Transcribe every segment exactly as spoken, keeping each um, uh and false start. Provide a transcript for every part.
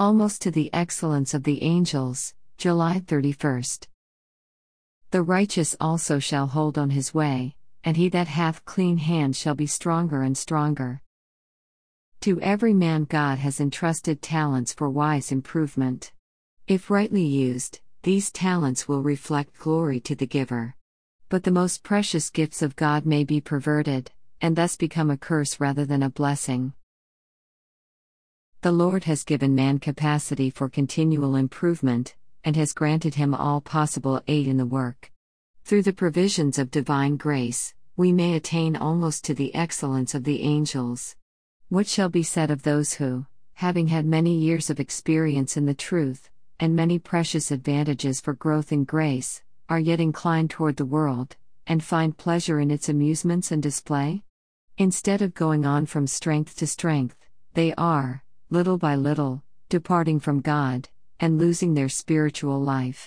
almost to the excellence of the angels. July thirty-first. The righteous also shall hold on his way, and he that hath clean hands shall be stronger and stronger. To every man God has entrusted talents for wise improvement. If rightly used, these talents will reflect glory to the giver. But the most precious gifts of God may be perverted, and thus become a curse rather than a blessing. The Lord has given man capacity for continual improvement, and has granted him all possible aid in the work. Through the provisions of divine grace, we may attain almost to the excellence of the angels. What shall be said of those who, having had many years of experience in the truth, and many precious advantages for growth in grace, are yet inclined toward the world, and find pleasure in its amusements and display? Instead of going on from strength to strength, they are, little by little, departing from God, and losing their spiritual life.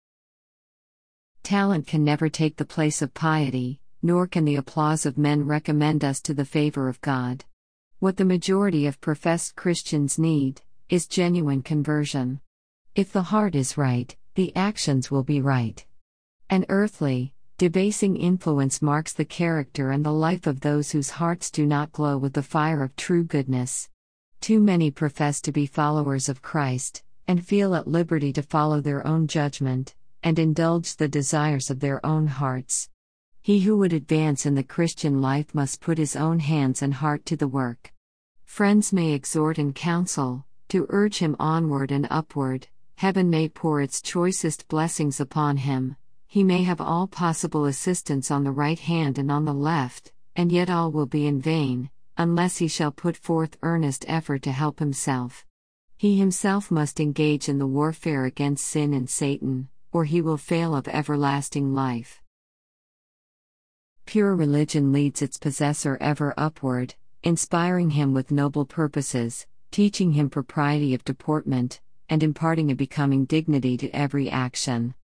Talent can never take the place of piety, nor can the applause of men recommend us to the favor of God. What the majority of professed Christians need, is genuine conversion. If the heart is right, the actions will be right. An earthly, debasing influence marks the character and the life of those whose hearts do not glow with the fire of true goodness. Too many profess to be followers of Christ, and feel at liberty to follow their own judgment, and indulge the desires of their own hearts. He who would advance in the Christian life must put his own hands and heart to the work. Friends may exhort and counsel, to urge him onward and upward. Heaven may pour its choicest blessings upon him. He may have all possible assistance on the right hand and on the left, and yet all will be in vain, unless he shall put forth earnest effort to help himself. He himself must engage in the warfare against sin and Satan, or he will fail of everlasting life. Pure religion leads its possessor ever upward, inspiring him with noble purposes, teaching him propriety of deportment, and imparting a becoming dignity to every action.